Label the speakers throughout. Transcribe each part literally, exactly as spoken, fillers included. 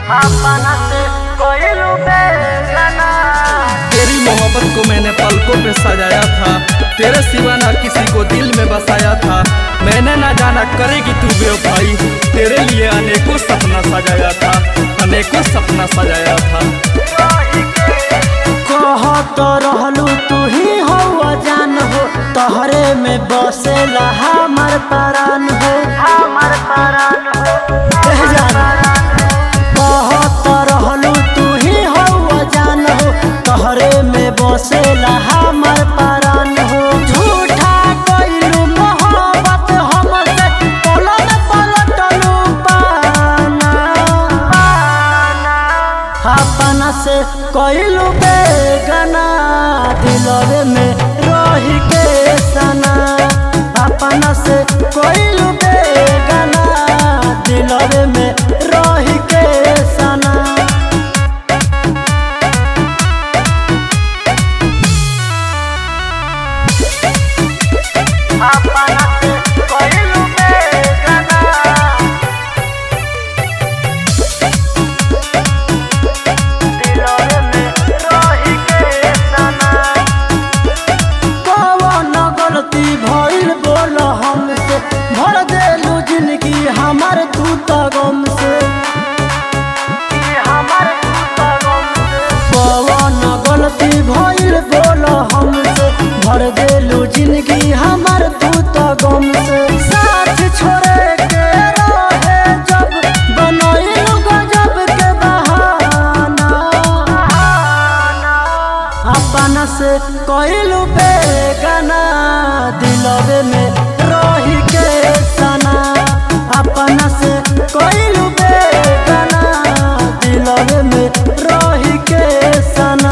Speaker 1: अपना से कोयलू बेगाना।
Speaker 2: तेरी मोहब्बत को मैंने पलकों पे सजाया था, तेरे सिवा ना किसी को दिल में बसाया था। मैंने ना जाना करेगी तू बेवफाई, तेरे लिए अनेकों सपना सजाया था, अनेकों सपना सजाया था।
Speaker 1: कहत रहलू तू ही हो जान हो, तोहरे में बसेला हमार परान हो, हमार परान हो। कहत रहलू तू ही हो जान हो, तोहरे में बसेला हमार परान हो। झूठा कइलू मोहब्बत हमसे, पलट पलटलू पाना। अपना से कइलू बेगाना, दिलवे में रही के सना। अपना से कइलू बेगाना, दिलवे में रही के सना। अपना से कइलू बेगाना, दिलवे में रही के सना। कौन गलती भइल बोल हमसे, भर देलू जिंदगी हमार तू त गम से। कौन गलती भइल बोल हमसे, भर देलू जिंदगी हमार तू त गम से। साथ छोड़े के रहे जब, बनइलू गजब के बहाना। अपना से कइलू बेगाना, दिलवे में रही के सना। अपना से कइलू बेगाना, दिलवे में रही के सना।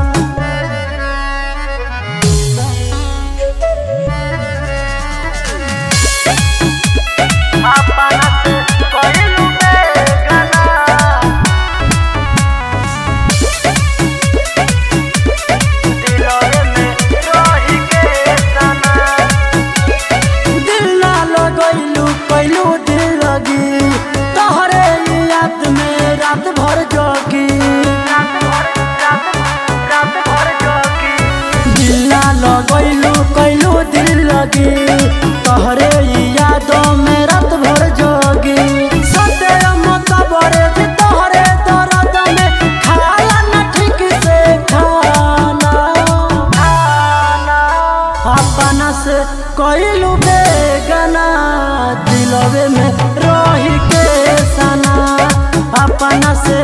Speaker 1: अपना से कइलू बेगाना, दिलवे में रही के सना। दिल ना लगइलू कइलू दिल लगी, तोहरे याद में रात भर जगी। दिल ना लगइलू कइलू दिल लगी, तोहरे यादों में रात भर जगी। सत्य मत बड़े जे तोहरे दर्द में, खाला ना ठीक से खाना। अपना से कइलू बेगाना, दिलवे में रही के सना। अपना से